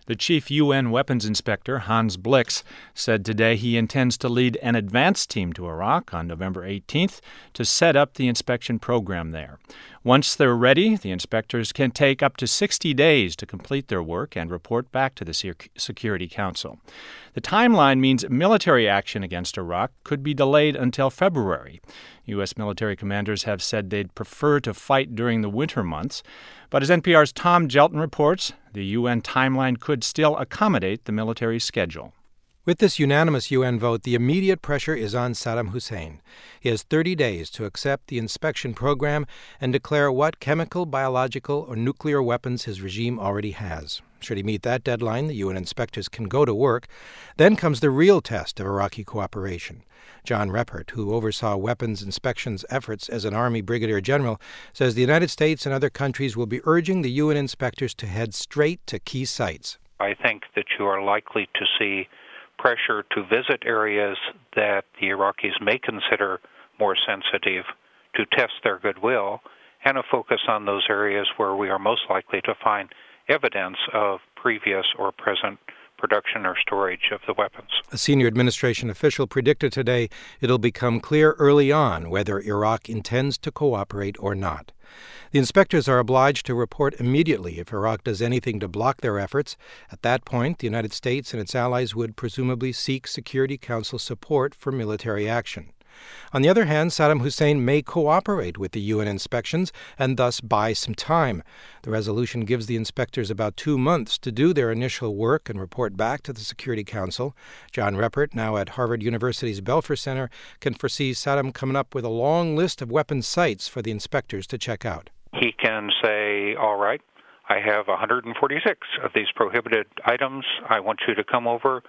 The chief UN weapons inspector, Hans Blix, said today he intends to lead an advance team to Iraq on November 18th to set up the inspection program there. Once they're ready, the inspectors can take up to 60 days to complete their work and report back to the Security Council. The timeline means military action against Iraq could be delayed until February. U.S. military commanders have said they'd prefer to fight during the winter months. But as NPR's Tom Gelton reports, the UN timeline could still accommodate the military schedule. With this unanimous UN vote, the immediate pressure is on Saddam Hussein. He has 30 days to accept the inspection program and declare what chemical, biological, or nuclear weapons his regime already has. Should he meet that deadline, the UN inspectors can go to work. Then comes the real test of Iraqi cooperation. John Reppert, who oversaw weapons inspections efforts as an Army brigadier general, says the United States and other countries will be urging the UN inspectors to head straight to key sites. I think that you are likely to see pressure to visit areas that the Iraqis may consider more sensitive, to test their goodwill, and a focus on those areas where we are most likely to find evidence of previous or present production or storage of the weapons. A senior administration official predicted today it'll become clear early on whether Iraq intends to cooperate or not. The inspectors are obliged to report immediately if Iraq does anything to block their efforts. At that point, the United States and its allies would presumably seek Security Council support for military action. On the other hand, Saddam Hussein may cooperate with the UN inspections and thus buy some time. The resolution gives the inspectors about 2 months to do their initial work and report back to the Security Council. John Reppert, now at Harvard University's Belfer Center, can foresee Saddam coming up with a long list of weapons sites for the inspectors to check out. He can say, all right, I have 146 of these prohibited items. I want you to come over,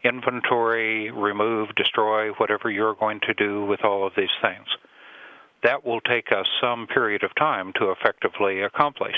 inventory, remove, destroy, whatever you're going to do with all of these things. That will take us some period of time to effectively accomplish.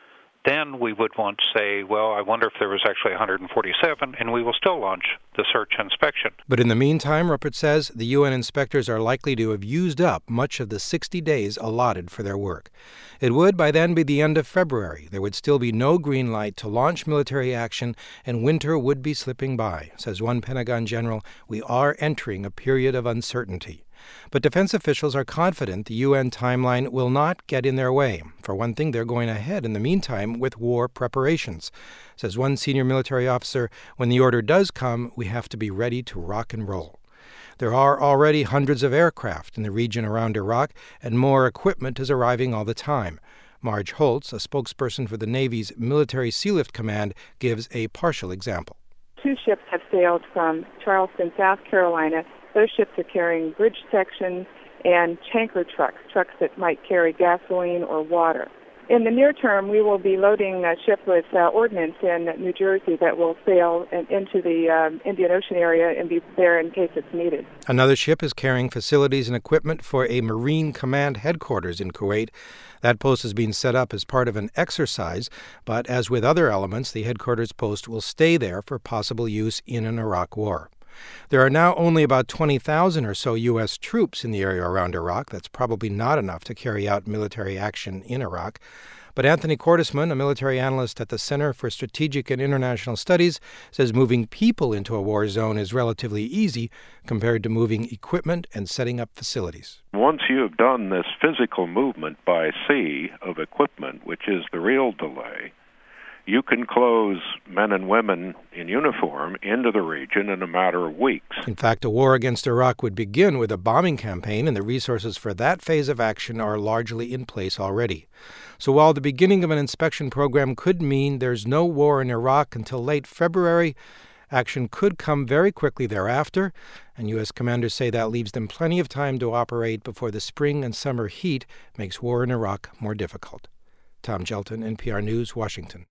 Then we would want to say, well, I wonder if there was actually 147, and we will still launch the search inspection. But in the meantime, Rupert says, the UN inspectors are likely to have used up much of the 60 days allotted for their work. It would, by then, be the end of February. There would still be no green light to launch military action, and winter would be slipping by. Says one Pentagon general, we are entering a period of uncertainty. But defense officials are confident the UN timeline will not get in their way. For one thing, they're going ahead in the meantime with war preparations. Says one senior military officer, when the order does come, we have to be ready to rock and roll. There are already hundreds of aircraft in the region around Iraq, and more equipment is arriving all the time. Marge Holtz, a spokesperson for the Navy's Military Sealift Command, gives a partial example. 2 ships have sailed from Charleston, South Carolina. Those ships are carrying bridge sections and tanker trucks that might carry gasoline or water. In the near term, we will be loading a ship with ordnance in New Jersey that will sail into the Indian Ocean area and be there in case it's needed. Another ship is carrying facilities and equipment for a Marine Command headquarters in Kuwait. That post is being set up as part of an exercise, but as with other elements, the headquarters post will stay there for possible use in an Iraq war. There are now only about 20,000 or so U.S. troops in the area around Iraq. That's probably not enough to carry out military action in Iraq. But Anthony Cordesman, a military analyst at the Center for Strategic and International Studies, says moving people into a war zone is relatively easy compared to moving equipment and setting up facilities. Once you have done this physical movement by sea of equipment, which is the real delay, you can close men and women in uniform into the region in a matter of weeks. In fact, a war against Iraq would begin with a bombing campaign, and the resources for that phase of action are largely in place already. So while the beginning of an inspection program could mean there's no war in Iraq until late February, action could come very quickly thereafter, and U.S. commanders say that leaves them plenty of time to operate before the spring and summer heat makes war in Iraq more difficult. Tom Gelton, NPR News, Washington.